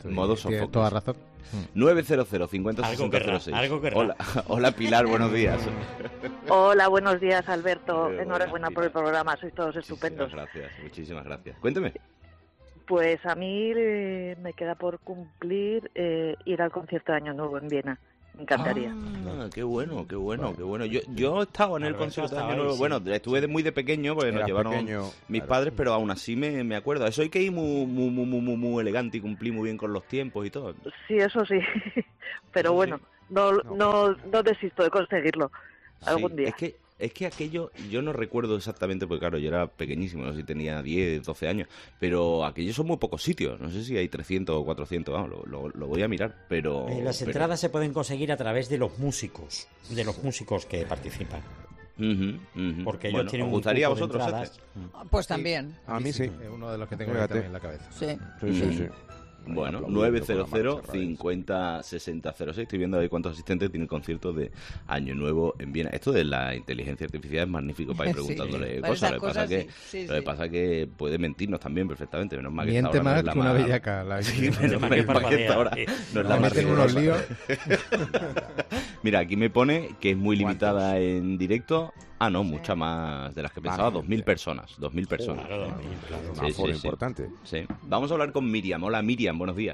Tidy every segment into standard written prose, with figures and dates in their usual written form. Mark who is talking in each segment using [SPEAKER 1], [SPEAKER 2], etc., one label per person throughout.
[SPEAKER 1] Modo
[SPEAKER 2] Tienes
[SPEAKER 1] Sófocles.
[SPEAKER 2] toda razón.
[SPEAKER 1] 900 50 60 06.
[SPEAKER 3] Algo querrá.
[SPEAKER 1] Hola Pilar, buenos días.
[SPEAKER 4] Hola, buenos días, Alberto.
[SPEAKER 1] Buenas,
[SPEAKER 4] Enhorabuena por el programa, sois todos estupendos.
[SPEAKER 1] Muchísimas gracias. Cuénteme.
[SPEAKER 4] Pues a mí me queda por cumplir ir al concierto de Año Nuevo en Viena. Me encantaría.
[SPEAKER 1] Qué bueno. Yo he estado en el
[SPEAKER 3] Alberto
[SPEAKER 1] concierto de
[SPEAKER 3] estaba
[SPEAKER 1] Año Nuevo.
[SPEAKER 3] ahí, sí.
[SPEAKER 1] Bueno, estuve muy de pequeño porque nos
[SPEAKER 5] Era
[SPEAKER 1] llevaron
[SPEAKER 5] pequeño,
[SPEAKER 1] mis
[SPEAKER 5] claro.
[SPEAKER 1] padres, pero aún así me acuerdo. Eso hay que ir muy elegante y cumplir muy bien con los tiempos y todo.
[SPEAKER 4] Sí, eso sí. Pero
[SPEAKER 1] Eso
[SPEAKER 4] bueno,
[SPEAKER 1] sí.
[SPEAKER 4] no desisto de conseguirlo algún
[SPEAKER 1] Sí,
[SPEAKER 4] día.
[SPEAKER 1] Es que aquello, yo no recuerdo exactamente, porque claro, yo era pequeñísimo, no sé si tenía 10, 12 años, pero aquellos son muy pocos sitios, no sé si hay 300 o 400, vamos, lo voy a mirar, pero...
[SPEAKER 3] Las entradas se pueden conseguir a través de los músicos que participan. Porque ellos tienen
[SPEAKER 1] ¿os
[SPEAKER 3] un
[SPEAKER 1] gustaría a
[SPEAKER 3] cupo de
[SPEAKER 1] vosotros
[SPEAKER 3] entradas.
[SPEAKER 6] Pues también.
[SPEAKER 5] A mí sí.
[SPEAKER 2] Es uno de los que tengo
[SPEAKER 5] Fíjate.
[SPEAKER 2] también en la cabeza.
[SPEAKER 6] Sí.
[SPEAKER 5] Sí.
[SPEAKER 1] Bueno,
[SPEAKER 5] Aplaudiendo
[SPEAKER 1] 900
[SPEAKER 5] con la marcha,
[SPEAKER 1] 50 60 06. Estoy viendo ahí cuántos asistentes tiene el concierto de Año Nuevo en Viena. Esto de la inteligencia artificial es magnífico para ir
[SPEAKER 6] Sí.
[SPEAKER 1] preguntándole
[SPEAKER 6] Para
[SPEAKER 1] cosas.
[SPEAKER 6] esas
[SPEAKER 1] Lo que pasa
[SPEAKER 6] cosas,
[SPEAKER 1] que
[SPEAKER 6] sí,
[SPEAKER 1] lo que
[SPEAKER 6] sí.
[SPEAKER 1] pasa que puede mentirnos también perfectamente. Menos mal que esta
[SPEAKER 2] Miente
[SPEAKER 1] hora no
[SPEAKER 2] más
[SPEAKER 1] es la
[SPEAKER 2] que una
[SPEAKER 1] más-
[SPEAKER 2] bellaca. La
[SPEAKER 1] Sí, menos
[SPEAKER 3] Menos
[SPEAKER 1] mal
[SPEAKER 3] mal
[SPEAKER 1] que
[SPEAKER 3] que
[SPEAKER 1] esta hora
[SPEAKER 3] parpadea.
[SPEAKER 1] no es
[SPEAKER 2] la
[SPEAKER 1] la más
[SPEAKER 2] meten en unos
[SPEAKER 1] rigurosa.
[SPEAKER 2] líos.
[SPEAKER 1] Mira, aquí me pone que es muy limitada en directo. Ah, no, mucha más de las que pensaba.
[SPEAKER 5] Más
[SPEAKER 1] 2.000
[SPEAKER 5] gente.
[SPEAKER 1] personas. 2.000 personas.
[SPEAKER 3] Claro, claro.
[SPEAKER 5] Un aforo importante.
[SPEAKER 1] Sí. Vamos a hablar con Miriam. Hola, Miriam, buenos días.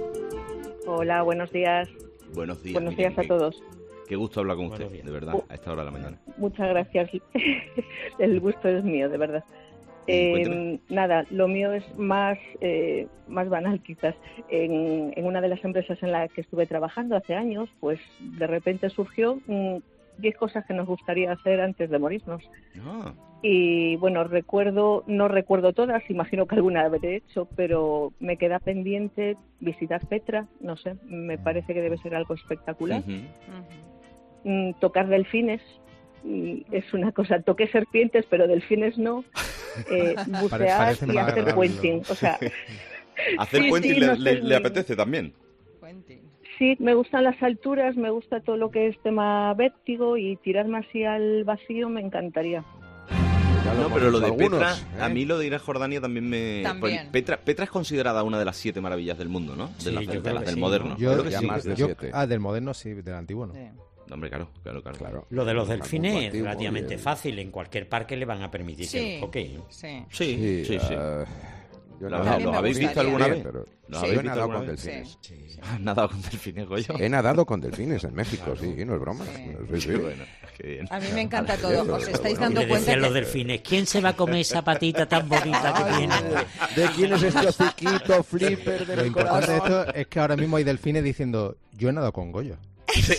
[SPEAKER 4] Hola, buenos días.
[SPEAKER 1] Buenos días.
[SPEAKER 4] Buenos
[SPEAKER 1] Miriam,
[SPEAKER 4] días a todos.
[SPEAKER 1] Qué gusto hablar con usted,
[SPEAKER 3] Buenos días.
[SPEAKER 1] de verdad, a esta hora de la mañana.
[SPEAKER 4] Muchas gracias. El gusto es mío, de verdad.
[SPEAKER 1] Cuénteme.
[SPEAKER 4] Nada, lo mío es más banal quizás. En una de las empresas en la que estuve trabajando hace años, pues de repente surgió 10 cosas que nos gustaría hacer antes de morirnos.
[SPEAKER 1] Ah,
[SPEAKER 4] Y bueno, no recuerdo todas, imagino que alguna habré hecho, pero me queda pendiente visitar Petra, no sé, me parece que debe ser algo espectacular.
[SPEAKER 1] ujú.
[SPEAKER 4] Tocar delfines, es una cosa, toqué serpientes, pero delfines no. Bucear
[SPEAKER 2] Parece
[SPEAKER 4] y
[SPEAKER 2] más
[SPEAKER 4] hacer
[SPEAKER 2] agradable.
[SPEAKER 4] puenting, o sea,
[SPEAKER 1] Hacer
[SPEAKER 4] Sí,
[SPEAKER 1] puenting
[SPEAKER 4] sí, no sé,
[SPEAKER 1] le apetece también.
[SPEAKER 4] sí, me gustan las alturas, me gusta todo lo que es tema vértigo y tirarme así al vacío me encantaría.
[SPEAKER 5] Ya
[SPEAKER 1] No,
[SPEAKER 5] hemos
[SPEAKER 1] pero lo
[SPEAKER 5] visto
[SPEAKER 1] de Petra,
[SPEAKER 5] algunos,
[SPEAKER 1] a mí lo de ir a Jordania también me...
[SPEAKER 6] También.
[SPEAKER 1] pues, Petra es considerada una de las 7 maravillas del mundo, ¿no?
[SPEAKER 3] Sí,
[SPEAKER 1] De las,
[SPEAKER 3] yo
[SPEAKER 1] de
[SPEAKER 3] creo
[SPEAKER 1] las
[SPEAKER 3] que
[SPEAKER 1] del
[SPEAKER 3] sí,
[SPEAKER 1] moderno.
[SPEAKER 3] ¿no?
[SPEAKER 1] Creo que
[SPEAKER 5] ya
[SPEAKER 1] sí.
[SPEAKER 5] más de 7.
[SPEAKER 2] Del moderno sí, del antiguo no.
[SPEAKER 6] Sí.
[SPEAKER 1] Hombre, claro.
[SPEAKER 5] Claro.
[SPEAKER 3] Lo de los
[SPEAKER 5] Algún
[SPEAKER 3] delfines es
[SPEAKER 5] antiguo,
[SPEAKER 3] relativamente
[SPEAKER 5] y el-
[SPEAKER 3] fácil. En cualquier parque le van a permitir que
[SPEAKER 6] Sí.
[SPEAKER 3] los toque.
[SPEAKER 6] Sí.
[SPEAKER 1] Sí, sí, sí.
[SPEAKER 5] Yo
[SPEAKER 1] ¿Lo-
[SPEAKER 5] he nadado-
[SPEAKER 6] lo
[SPEAKER 1] ¿Los habéis visto
[SPEAKER 6] gustaría.
[SPEAKER 1] alguna
[SPEAKER 5] Bien,
[SPEAKER 1] vez?
[SPEAKER 5] pero
[SPEAKER 1] ¿Los
[SPEAKER 5] yo
[SPEAKER 1] habéis
[SPEAKER 5] he
[SPEAKER 1] visto
[SPEAKER 5] nadado
[SPEAKER 1] alguna
[SPEAKER 5] con
[SPEAKER 1] vez?
[SPEAKER 5] delfines.
[SPEAKER 1] ¿Has nadado con delfines, Goyo?
[SPEAKER 5] He nadado con delfines en México, sí, no es broma.
[SPEAKER 6] Sí.
[SPEAKER 5] Sí, sí.
[SPEAKER 1] Qué bueno, qué bien.
[SPEAKER 6] A mí me encanta todo. Os estáis
[SPEAKER 3] Y
[SPEAKER 6] dando
[SPEAKER 3] le
[SPEAKER 6] cuenta
[SPEAKER 3] decían los
[SPEAKER 6] que...
[SPEAKER 3] delfines, ¿quién se va a comer esa patita tan bonita que tiene?
[SPEAKER 5] ¿De quién es este hociquito flipper de
[SPEAKER 2] Lo
[SPEAKER 5] mi
[SPEAKER 2] importante de
[SPEAKER 5] corazón?
[SPEAKER 2] esto es que ahora mismo hay delfines diciendo, yo he nadado con Goyo.
[SPEAKER 1] Sí,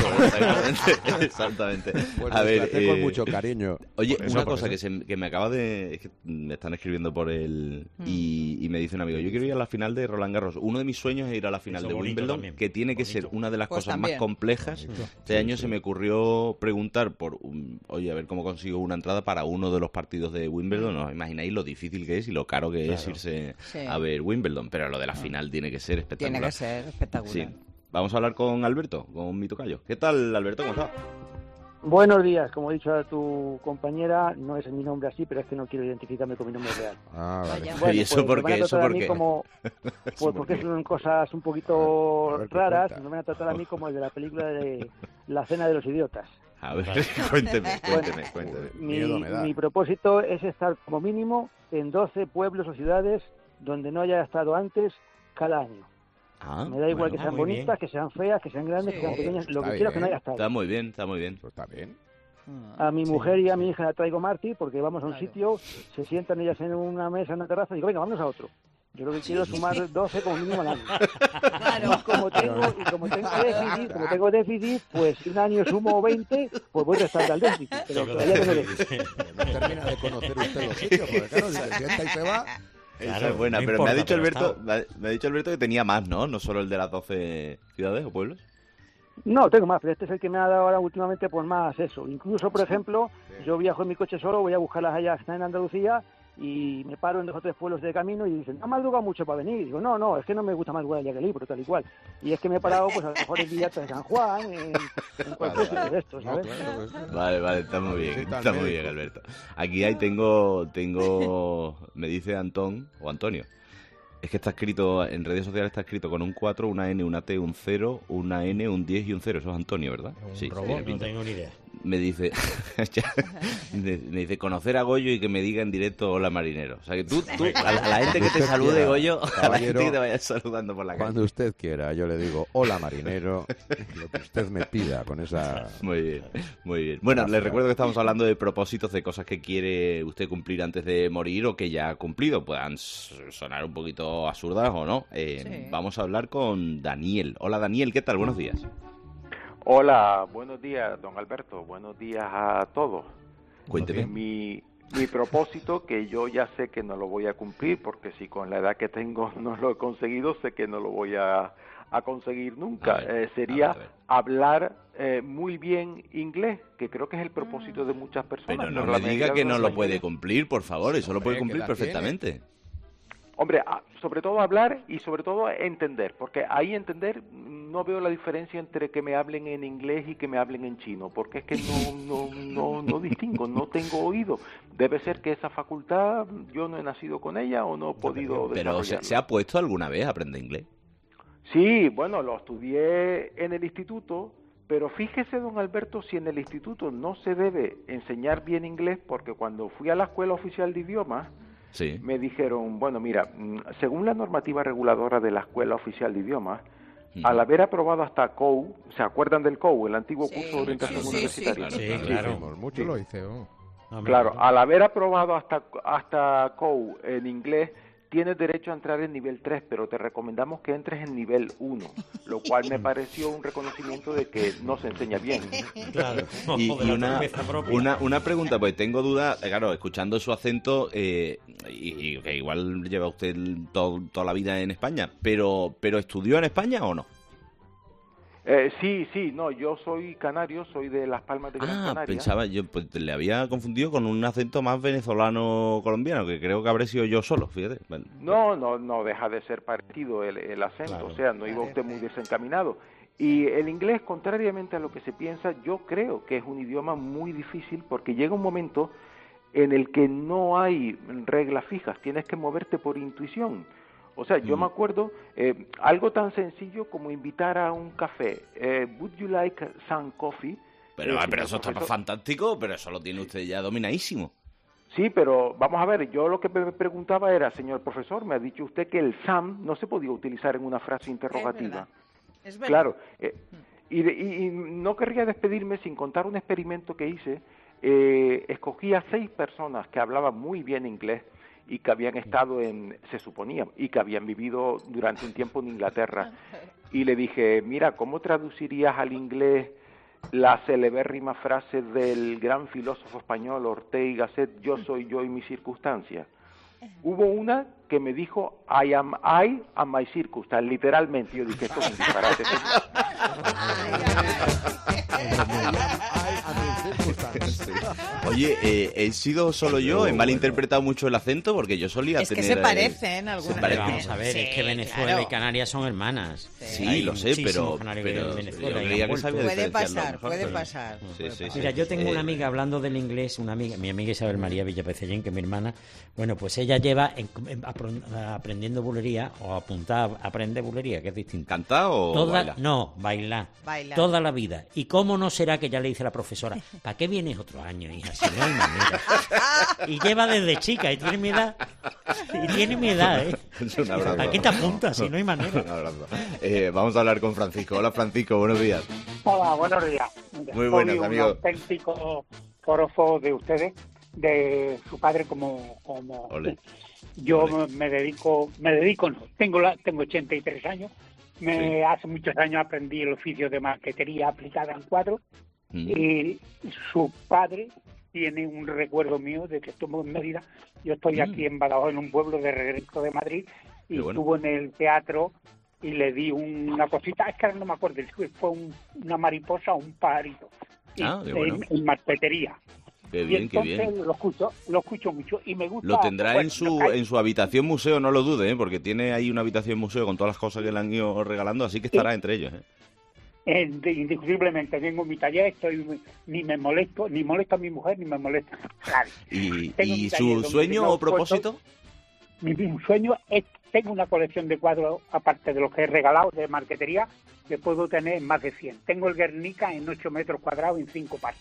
[SPEAKER 1] exactamente.
[SPEAKER 5] Pues
[SPEAKER 1] A ver,
[SPEAKER 5] traté con mucho cariño.
[SPEAKER 1] Oye,
[SPEAKER 5] Por eso,
[SPEAKER 1] una
[SPEAKER 5] por
[SPEAKER 1] cosa
[SPEAKER 5] eso.
[SPEAKER 1] que me acaba de... Es que me están escribiendo por el... Y me dice un amigo, yo quiero ir a la final de Roland Garros. Uno de mis sueños es ir a la final
[SPEAKER 3] Eso
[SPEAKER 1] de
[SPEAKER 3] bonito
[SPEAKER 1] Wimbledon,
[SPEAKER 3] también.
[SPEAKER 1] que tiene que ser
[SPEAKER 3] Bonito.
[SPEAKER 1] una de las
[SPEAKER 6] Pues
[SPEAKER 1] cosas
[SPEAKER 6] también.
[SPEAKER 1] más complejas. Este año se me ocurrió preguntar oye, a ver cómo consigo una entrada para uno de los partidos de Wimbledon. No os imagináis lo difícil que es y lo caro que es irse
[SPEAKER 6] Sí.
[SPEAKER 1] a ver Wimbledon. Pero lo de la final tiene que ser espectacular.
[SPEAKER 6] Tiene que ser espectacular.
[SPEAKER 1] Sí. Vamos a hablar con Alberto, con mi tocayo. ¿Qué tal, Alberto? ¿Cómo estás?
[SPEAKER 7] Buenos días, como he dicho a tu compañera, no es mi nombre así, pero es que no quiero identificarme con mi nombre real.
[SPEAKER 5] Ah, vale.
[SPEAKER 6] Vaya.
[SPEAKER 1] ¿Y eso por
[SPEAKER 7] me van
[SPEAKER 1] qué?
[SPEAKER 7] a
[SPEAKER 1] ¿Eso
[SPEAKER 7] tratar a
[SPEAKER 1] por
[SPEAKER 7] mí
[SPEAKER 1] qué?
[SPEAKER 7] como,
[SPEAKER 5] ¿Eso
[SPEAKER 7] porque
[SPEAKER 5] por qué?
[SPEAKER 7] son cosas un
[SPEAKER 5] A
[SPEAKER 7] poquito
[SPEAKER 5] ver,
[SPEAKER 7] raras,
[SPEAKER 5] cuenta.
[SPEAKER 7] me van a tratar a mí como el de la película de La cena de los idiotas.
[SPEAKER 1] A ver, cuénteme.
[SPEAKER 5] Miedo me da.
[SPEAKER 7] Mi propósito es estar como mínimo en 12 pueblos o ciudades donde no haya estado antes cada año.
[SPEAKER 1] Ah,
[SPEAKER 7] Me da igual que
[SPEAKER 1] bueno,
[SPEAKER 7] sean
[SPEAKER 3] muy bien.
[SPEAKER 7] bonitas, que sean feas, que sean grandes,
[SPEAKER 6] Sí.
[SPEAKER 7] que sean pequeñas, lo
[SPEAKER 5] Está
[SPEAKER 7] que quiero es que no
[SPEAKER 5] bien.
[SPEAKER 7] haya estado.
[SPEAKER 1] Está muy bien, está muy bien.
[SPEAKER 5] Eso está bien.
[SPEAKER 7] A mi
[SPEAKER 3] Sí,
[SPEAKER 7] mujer y a
[SPEAKER 3] sí.
[SPEAKER 7] mi hija la traigo Marty porque vamos a un
[SPEAKER 6] Claro.
[SPEAKER 7] sitio, se sientan ellas en una mesa, en una terraza y digo, venga, vámonos a otro. Yo lo que quiero es sumar 12 como mínimo al año.
[SPEAKER 6] Claro.
[SPEAKER 7] Y como tengo déficit, pues si un año sumo 20, pues voy restando al déficit. Pero todavía tengo déficit.
[SPEAKER 5] No termina de conocer usted los sitios, porque claro, si se sienta y se va...
[SPEAKER 1] Esa
[SPEAKER 3] Claro,
[SPEAKER 1] es buena,
[SPEAKER 3] no
[SPEAKER 1] pero
[SPEAKER 3] importa,
[SPEAKER 1] me ha dicho
[SPEAKER 3] pero
[SPEAKER 1] Alberto,
[SPEAKER 3] está.
[SPEAKER 1] me ha dicho Alberto que tenía más, ¿no? No solo el de las 12 ciudades o pueblos.
[SPEAKER 7] No, tengo más, pero este es el que me ha dado ahora últimamente pues más eso. Incluso, por ejemplo, yo viajo en mi coche solo, voy a buscarlas allá que están en Andalucía y me paro en 2 o 3 pueblos de camino y dicen, ¿ha madrugado mucho para venir? Y digo, no, es que no me gusta madrugar ya que libro, tal y cual. Y es que me he parado, pues a lo mejor en Villata de San Juan, en cualquier sitio de estos,
[SPEAKER 5] No,
[SPEAKER 7] ¿sabes?
[SPEAKER 5] claro, pues,
[SPEAKER 1] Vale, está muy
[SPEAKER 5] Sí,
[SPEAKER 1] bien,
[SPEAKER 5] está
[SPEAKER 1] está
[SPEAKER 5] el
[SPEAKER 1] muy bien,
[SPEAKER 5] médico.
[SPEAKER 1] Alberto. Aquí ahí tengo, me dice Antón, o Antonio, Es que está escrito, en redes sociales está escrito con un 4, una N, una T, un 0, una N, un 10 y un 0. Eso es Antonio, ¿verdad?
[SPEAKER 2] Un
[SPEAKER 1] Sí,
[SPEAKER 2] robot.
[SPEAKER 1] tiene
[SPEAKER 3] No
[SPEAKER 1] pinta.
[SPEAKER 3] tengo ni idea.
[SPEAKER 1] Me dice, me dice, conocer a Goyo y que me diga en directo hola marinero. O sea que tú a la gente que te salude,
[SPEAKER 5] quiera,
[SPEAKER 1] Goyo, a la
[SPEAKER 5] caballero,
[SPEAKER 1] gente que te vaya saludando por la calle.
[SPEAKER 5] Cuando usted quiera, yo le digo, hola marinero, lo que usted me pida con esa...
[SPEAKER 1] Muy bien, muy bien. Bueno, les recuerdo que estamos hablando de propósitos, de cosas que quiere usted cumplir antes de morir o que ya ha cumplido. Puedan sonar un poquito absurdas o no.
[SPEAKER 6] Sí.
[SPEAKER 1] Vamos a hablar con Daniel. Hola Daniel, ¿qué tal? Buenos días.
[SPEAKER 8] Hola, buenos días, don Alberto. Buenos días a todos.
[SPEAKER 1] Cuénteme.
[SPEAKER 8] Mi propósito, que yo ya sé que no lo voy a cumplir, porque si con la edad que tengo no lo he conseguido, sé que no lo voy a conseguir nunca.
[SPEAKER 1] A ver,
[SPEAKER 8] Sería
[SPEAKER 1] a ver.
[SPEAKER 8] hablar muy bien inglés, que creo que es el propósito de muchas personas.
[SPEAKER 1] Pero no
[SPEAKER 8] pero la
[SPEAKER 1] me diga
[SPEAKER 8] mayoría
[SPEAKER 1] que
[SPEAKER 8] de
[SPEAKER 1] no
[SPEAKER 8] los
[SPEAKER 1] lo puede
[SPEAKER 8] españoles-
[SPEAKER 1] cumplir, por favor. Eso lo puede
[SPEAKER 2] Hombre,
[SPEAKER 1] cumplir
[SPEAKER 2] ¿qué edad
[SPEAKER 1] perfectamente.
[SPEAKER 8] Hombre, sobre todo hablar y sobre todo entender, porque ahí entender no veo la diferencia entre que me hablen en inglés y que me hablen en chino, porque es que no distingo, no tengo oído. Debe ser que esa facultad yo no he nacido con ella o no he podido
[SPEAKER 1] Pero
[SPEAKER 8] desarrollarla.
[SPEAKER 1] ¿se ha puesto alguna vez a aprender inglés?
[SPEAKER 8] Sí, bueno, lo estudié en el instituto, pero fíjese, don Alberto, si en el instituto no se debe enseñar bien inglés, porque cuando fui a la Escuela Oficial de Idiomas,
[SPEAKER 1] Sí.
[SPEAKER 8] me dijeron, bueno, mira, según la normativa reguladora de la Escuela Oficial de Idiomas, al haber aprobado hasta COU, ¿se acuerdan del COU, el antiguo
[SPEAKER 6] Sí,
[SPEAKER 8] curso de orientación
[SPEAKER 6] sí, sí,
[SPEAKER 8] universitaria?
[SPEAKER 6] sí.
[SPEAKER 3] Sí, claro.
[SPEAKER 2] Hicimos mucho lo hice. Oh.
[SPEAKER 3] Hombre,
[SPEAKER 8] Claro, al haber aprobado hasta COU en inglés, tienes derecho a entrar en nivel 3, pero te recomendamos que entres en nivel 1, lo cual me pareció un reconocimiento de que no se enseña bien.
[SPEAKER 3] Claro.
[SPEAKER 1] Y
[SPEAKER 3] Ojo de la
[SPEAKER 1] una,
[SPEAKER 3] torpeza propia.
[SPEAKER 1] una pregunta, pues tengo duda, claro, escuchando su acento, y que igual lleva usted toda la vida en España, pero ¿estudió en España o no?
[SPEAKER 8] Sí, no, yo soy canario, soy de Las Palmas de Gran Canaria.
[SPEAKER 1] Pensaba, yo pues le había confundido con un acento más venezolano-colombiano, que creo que habré sido yo solo, fíjate. Bueno,
[SPEAKER 8] No deja de ser parecido el acento,
[SPEAKER 3] Claro.
[SPEAKER 8] o sea, no iba usted muy desencaminado. Y el inglés, contrariamente a lo que se piensa, yo creo que es un idioma muy difícil porque llega un momento en el que no hay reglas fijas, tienes que moverte por intuición. O sea, yo me acuerdo algo tan sencillo como invitar a un café. Would you like some coffee?
[SPEAKER 1] pero
[SPEAKER 8] Señor
[SPEAKER 1] eso está
[SPEAKER 8] profesor.
[SPEAKER 1] fantástico, pero eso lo tiene usted ya dominadísimo.
[SPEAKER 8] Sí, pero vamos a ver, yo lo que me preguntaba era, señor profesor, me ha dicho usted que el Sam no se podía utilizar en una frase interrogativa.
[SPEAKER 6] Es verdad.
[SPEAKER 8] Claro, y no querría despedirme sin contar un experimento que hice. Escogí a 6 personas que hablaban muy bien inglés y que habían estado se suponía, y que habían vivido durante un tiempo en Inglaterra. Y le dije, mira, ¿cómo traducirías al inglés la celebérrima frase del gran filósofo español Ortega y Gasset, yo soy yo y mis circunstancias? Hubo una que me dijo, I am I and my circumstance, literalmente. Yo dije, esto es un disparate.
[SPEAKER 1] Oye, ¿he sido solo yo? ¿He malinterpretado mucho el acento? Porque yo solía
[SPEAKER 6] Es que
[SPEAKER 1] tener...
[SPEAKER 6] se parecen algunas
[SPEAKER 1] se
[SPEAKER 3] Pero
[SPEAKER 1] parecen.
[SPEAKER 3] vamos a ver,
[SPEAKER 6] Sí,
[SPEAKER 3] es que Venezuela
[SPEAKER 6] claro.
[SPEAKER 3] y Canarias son hermanas.
[SPEAKER 1] Sí,
[SPEAKER 3] Hay
[SPEAKER 1] lo sé,
[SPEAKER 3] muchísimos
[SPEAKER 1] pero
[SPEAKER 3] canarios en Venezuela
[SPEAKER 1] yo
[SPEAKER 3] y
[SPEAKER 1] creía
[SPEAKER 3] han
[SPEAKER 1] que
[SPEAKER 3] vuelto.
[SPEAKER 1] sabía
[SPEAKER 6] Puede
[SPEAKER 1] diferenciarlo
[SPEAKER 6] pasar,
[SPEAKER 1] mejor,
[SPEAKER 6] puede
[SPEAKER 1] pero-
[SPEAKER 6] pasar.
[SPEAKER 1] Sí, sí, sí.
[SPEAKER 3] Mira, yo tengo una amiga hablando del inglés, mi amiga Isabel María Villapecellén, que es mi hermana. Bueno, pues ella lleva aprendiendo bulería o aprende bulería, que es distinto.
[SPEAKER 1] ¿Canta o baila?
[SPEAKER 3] No, bailar.
[SPEAKER 6] Bailar.
[SPEAKER 3] Toda la vida. ¿Y cómo no será que ya le dice la profesora, ¿para qué vienes otro año, hija? Si no hay manera. Y lleva desde chica y tiene mi edad. Y tiene mi edad, ¿eh?
[SPEAKER 1] Es un abrazo.
[SPEAKER 3] ¿A qué te apuntas si no hay manera?
[SPEAKER 1] Un abrazo. Vamos a hablar con Francisco. Hola, Francisco, buenos días.
[SPEAKER 9] Hola, buenos días.
[SPEAKER 1] Muy buenas,
[SPEAKER 9] Soy un
[SPEAKER 1] amigo.
[SPEAKER 9] auténtico forofo de ustedes, de su padre como
[SPEAKER 1] Ole.
[SPEAKER 9] yo
[SPEAKER 1] Ole.
[SPEAKER 9] me dedico, no, tengo 83 años. Hace muchos años aprendí el oficio de marquetería aplicada en cuadros y su padre tiene un recuerdo mío de que estuvo en Mérida. Yo estoy aquí en Badajoz, en un pueblo de regreso de Madrid, y
[SPEAKER 1] Qué bueno.
[SPEAKER 9] estuvo en el teatro y le di una cosita, es que ahora no me acuerdo, fue una mariposa o un pajarito, y
[SPEAKER 1] Qué bueno.
[SPEAKER 9] en marquetería.
[SPEAKER 1] Qué
[SPEAKER 9] Y
[SPEAKER 1] bien, qué
[SPEAKER 9] entonces
[SPEAKER 1] bien.
[SPEAKER 9] lo escucho mucho y me gusta.
[SPEAKER 1] Lo tendrá
[SPEAKER 9] bueno,
[SPEAKER 1] en su habitación museo, no lo dude, ¿eh? Porque tiene ahí una habitación museo con todas las cosas que le han ido regalando, así que estará entre ellos, ¿eh?
[SPEAKER 9] Indiscutiblemente vengo en mi taller, ni molesto a mi mujer, ni me molesta a nadie.
[SPEAKER 1] ¿Y
[SPEAKER 9] Tengo mi taller
[SPEAKER 1] su
[SPEAKER 9] donde
[SPEAKER 1] sueño
[SPEAKER 9] tengo
[SPEAKER 1] o propósito?
[SPEAKER 9] Mi sueño es tengo una colección de cuadros, aparte de los que he regalado de marquetería, que puedo tener más de 100. Tengo el Guernica en 8 metros cuadrados en 5 partes.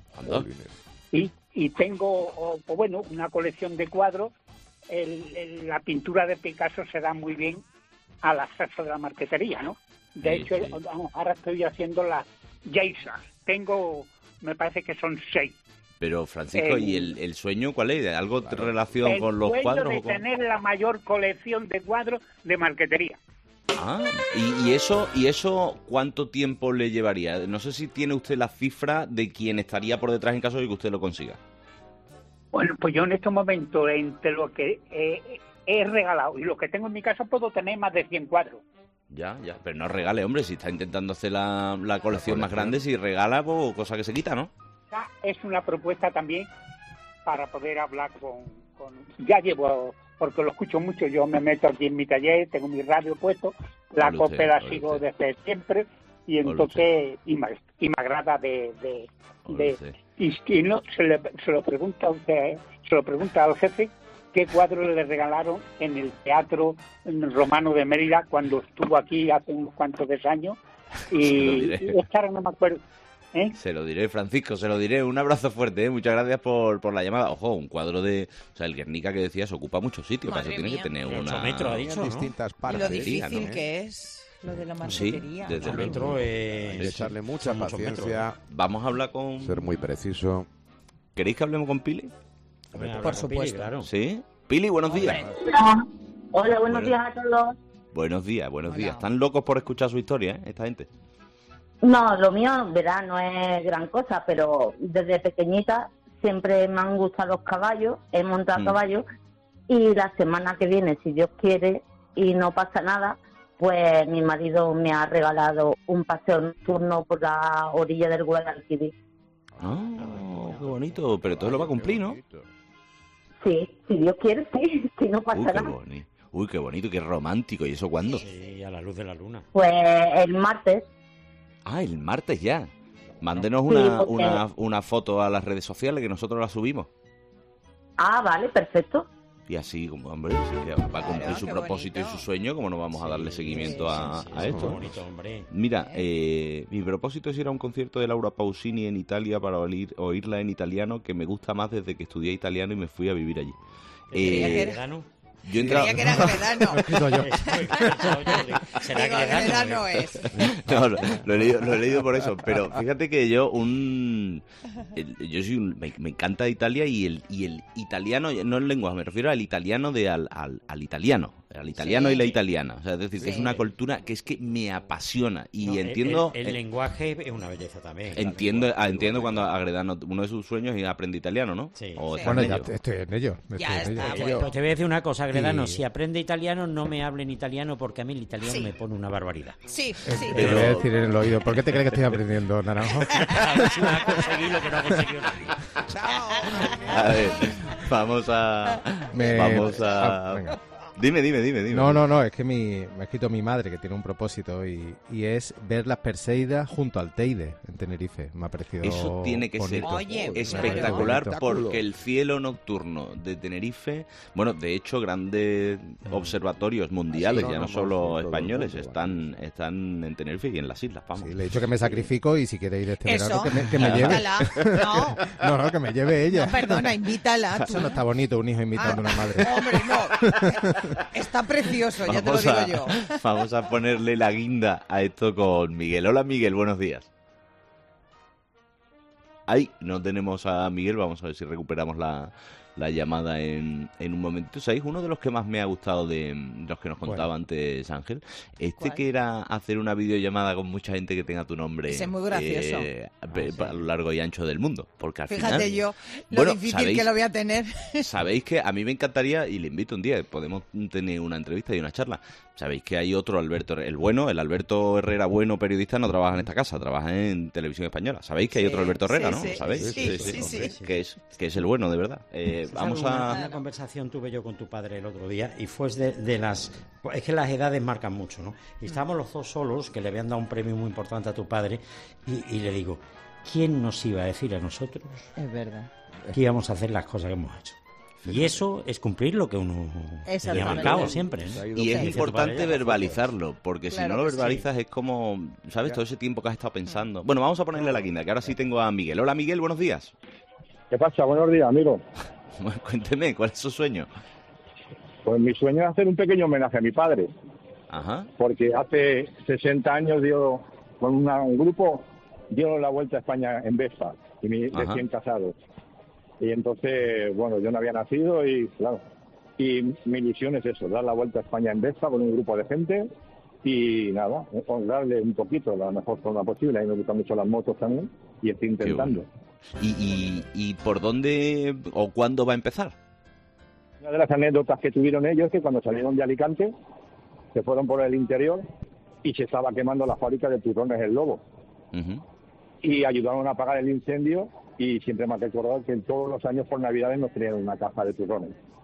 [SPEAKER 9] Y tengo, bueno, una colección de cuadros. La pintura de Picasso se da muy bien al acceso de la marquetería, ¿no? De hecho, ahora estoy haciendo las geishas. Tengo, me parece que son 6.
[SPEAKER 1] Pero, Francisco, ¿y el sueño cuál es? ¿Algo de relación con los cuadros?
[SPEAKER 9] El sueño de tener la mayor colección de cuadros de marquetería.
[SPEAKER 1] Ah, ¿y eso cuánto tiempo le llevaría? No sé si tiene usted la cifra de quién estaría por detrás en caso de que usted lo consiga.
[SPEAKER 9] Bueno, pues yo en estos momentos, entre lo que he regalado y lo que tengo en mi casa, puedo tener más de 100 cuadros.
[SPEAKER 1] Ya, pero no regale, hombre, si está intentando hacer la colección más grande, si regala, pues cosa que se quita, ¿no?
[SPEAKER 9] Es una propuesta también para poder hablar con... Ya llevo, porque lo escucho mucho, yo me meto aquí en mi taller, tengo mi radio puesto, la COPE la sigo desde siempre, y entonces, y me agrada y no, se lo pregunta a usted, se lo pregunta al jefe, qué cuadro le regalaron en el Teatro Romano de Mérida cuando estuvo aquí hace unos cuantos años, y esta no me acuerdo.
[SPEAKER 1] Se lo diré, Francisco, se lo diré. Un abrazo fuerte, Muchas gracias por la llamada. Ojo, un cuadro de... O sea, el Guernica que decías ocupa mucho sitio. Para eso tiene que tener
[SPEAKER 3] 8 metros, ha dicho, ¿no?
[SPEAKER 5] distintas partes.
[SPEAKER 6] Lo difícil que es lo de la marquetería.
[SPEAKER 1] Sí, desde
[SPEAKER 3] el metro
[SPEAKER 5] Hay que echarle mucha paciencia.
[SPEAKER 1] Vamos a hablar con...
[SPEAKER 5] Ser muy preciso.
[SPEAKER 1] ¿Queréis que hablemos con Pili?
[SPEAKER 6] Por supuesto.
[SPEAKER 3] Claro.
[SPEAKER 1] ¿Sí? Pili, buenos días.
[SPEAKER 10] Hola, buenos días a todos.
[SPEAKER 1] Buenos días. Están locos por escuchar su historia, esta gente.
[SPEAKER 10] No, lo mío, verá, no es gran cosa, pero desde pequeñita siempre me han gustado los caballos, he montado caballos, y la semana que viene, si Dios quiere y no pasa nada, pues mi marido me ha regalado un paseo nocturno por la orilla del Guadalquivir.
[SPEAKER 1] Qué bonito, pero todo lo va a cumplir, ¿no?
[SPEAKER 10] Sí, si Dios quiere, sí, si no pasa nada.
[SPEAKER 1] Uy, qué bonito, qué romántico. ¿Y eso cuándo?
[SPEAKER 3] Sí, a la luz de la luna.
[SPEAKER 10] Pues el martes.
[SPEAKER 1] Ah, el martes ya. Mándenos una foto a las redes sociales que nosotros la subimos.
[SPEAKER 10] Ah, vale, perfecto.
[SPEAKER 1] Y así, como hombre, va a cumplir su propósito y su sueño, como no vamos a darle seguimiento a esto.
[SPEAKER 3] Bonito, hombre.
[SPEAKER 1] Mira, mi propósito es ir a un concierto de Laura Pausini en Italia para oírla en italiano, que me gusta más desde que estudié italiano y me fui a vivir allí. Yo
[SPEAKER 6] Creía que era Gredano.
[SPEAKER 2] Lo he escrito yo.
[SPEAKER 3] ¿Será
[SPEAKER 6] Digo, Gredano es.
[SPEAKER 1] No, lo he leído por eso. Pero fíjate que yo me encanta Italia y el italiano, no en lenguaje, me refiero al italiano al italiano. Al italiano y la italiana. O sea, es decir, que es una cultura que es que me apasiona. Y entiendo...
[SPEAKER 3] El lenguaje es una belleza también.
[SPEAKER 1] Entiendo cuando a Gredano, uno de sus sueños es aprender italiano, ¿no?
[SPEAKER 3] Sí.
[SPEAKER 2] Bueno, ya estoy en ello.
[SPEAKER 6] Ya está,
[SPEAKER 3] Pues te voy a decir una cosa, Gredano. Si aprende italiano, no me hable en italiano, porque a mí el italiano me pone una barbaridad.
[SPEAKER 6] Sí.
[SPEAKER 2] Te voy a decir en el oído. ¿Por qué te crees que estoy aprendiendo, Naranjo?
[SPEAKER 3] A conseguir lo que no ha conseguido nadie.
[SPEAKER 6] Chao.
[SPEAKER 1] A ver, vamos a...
[SPEAKER 2] Venga.
[SPEAKER 1] Dime.
[SPEAKER 2] No, es que me ha escrito mi madre que tiene un propósito y es ver las Perseidas junto al Teide en Tenerife. Me ha parecido
[SPEAKER 1] eso tiene que
[SPEAKER 2] bonito.
[SPEAKER 1] ser
[SPEAKER 6] Oye,
[SPEAKER 1] espectacular,
[SPEAKER 2] bonito.
[SPEAKER 1] porque el cielo nocturno de Tenerife, bueno, de hecho grandes observatorios mundiales, ya no solo españoles, están en Tenerife y en las islas, vamos.
[SPEAKER 2] Sí, le he dicho que me sacrifico y si quiere ir este
[SPEAKER 6] Eso.
[SPEAKER 2] verano que me lleve.
[SPEAKER 6] Invítala. No,
[SPEAKER 2] Que me lleve ella.
[SPEAKER 6] no, perdona, invítala. Tú.
[SPEAKER 2] Eso no está bonito, un hijo invitando a una madre.
[SPEAKER 6] Hombre, no. Está precioso, ya te lo digo yo.
[SPEAKER 1] Vamos a ponerle la guinda a esto con Miguel. Hola, Miguel, buenos días. Ahí no tenemos a Miguel, vamos a ver si recuperamos la llamada en un momentito. ¿Sabéis? Uno de los que más me ha gustado de los que nos contaba antes Ángel,
[SPEAKER 6] ¿Cuál?
[SPEAKER 1] que era hacer una videollamada con mucha gente que tenga tu nombre.
[SPEAKER 6] Ese es muy gracioso.
[SPEAKER 1] A lo largo y ancho del mundo. Porque al
[SPEAKER 6] Fíjate
[SPEAKER 1] final,
[SPEAKER 6] yo lo difícil que lo voy a tener.
[SPEAKER 1] Sabéis que a mí me encantaría, y le invito un día, podemos tener una entrevista y una charla. Sabéis que hay otro Alberto, el Alberto Herrera bueno, periodista, no trabaja en esta casa, trabaja en Televisión Española. Sabéis que hay otro Alberto Herrera, ¿no?
[SPEAKER 6] Sí,
[SPEAKER 1] ¿Sabéis?
[SPEAKER 6] Sí.
[SPEAKER 1] Que es el bueno, de verdad. Vamos
[SPEAKER 3] Una conversación tuve yo con tu padre el otro día y fue de las... Es que las edades marcan mucho, ¿no? Y estábamos los dos solos, que le habían dado un premio muy importante a tu padre, y le digo, ¿quién nos iba a decir a nosotros
[SPEAKER 6] Es verdad.
[SPEAKER 3] que íbamos a hacer las cosas que hemos hecho? Y eso es cumplir lo que uno ha marcado siempre.
[SPEAKER 1] Y es importante verbalizarlo, porque si no lo verbalizas
[SPEAKER 3] sí.
[SPEAKER 1] es como, ¿sabes? Todo ese tiempo que has estado pensando. Bueno, vamos a ponerle la guinda, que ahora sí tengo a Miguel. Hola, Miguel, buenos días.
[SPEAKER 11] ¿Qué pasa? Buenos días, amigo.
[SPEAKER 1] Bueno, cuénteme, ¿cuál es su sueño?
[SPEAKER 11] Pues mi sueño es hacer un pequeño homenaje a mi padre.
[SPEAKER 1] Ajá.
[SPEAKER 11] Porque hace 60 años con un grupo, dio la vuelta a España en Vespa, y recién casado. Y entonces, bueno, yo no había nacido y, claro, y mi ilusión es eso, dar la vuelta a España en Vespa con un grupo de gente y nada, honrarle un poquito de la mejor forma posible. A mí me gustan mucho las motos también y estoy intentando.
[SPEAKER 1] Bueno. ¿Y por dónde o cuándo va a empezar?
[SPEAKER 11] Una de las anécdotas que tuvieron ellos es que cuando salieron de Alicante se fueron por el interior y se estaba quemando la fábrica de turrones El Lobo. Y ayudaron a apagar el incendio y siempre me ha recordado que todos los años por Navidades nos tenían una caja de turrones.